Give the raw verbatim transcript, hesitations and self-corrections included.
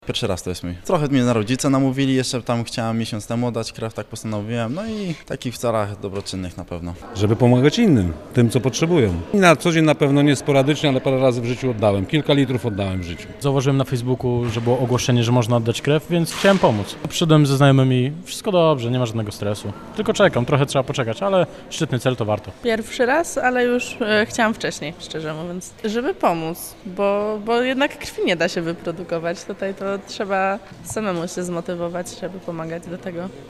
Pierwszy raz to jest mój. Trochę mnie na rodzice namówili, jeszcze tam chciałem miesiąc temu oddać krew, tak postanowiłem. No i takich w celach dobroczynnych na pewno. Żeby pomagać innym, tym co potrzebują. I na co dzień na pewno nie sporadycznie, ale parę razy w życiu oddałem. Kilka litrów oddałem w życiu. Zauważyłem na Facebooku, że było ogłoszenie, że można oddać krew, więc chciałem pomóc. Przyszedłem ze znajomymi, wszystko dobrze, nie ma żadnego stresu. Tylko czekam, trochę trzeba poczekać, ale szczytny cel to warto. Pierwszy raz, ale już e, chciałam wcześniej, szczerze mówiąc, żeby pomóc, bo, bo jednak krwi nie da się wyprodukować. Tutaj to trzeba samemu się zmotywować, żeby pomagać do tego.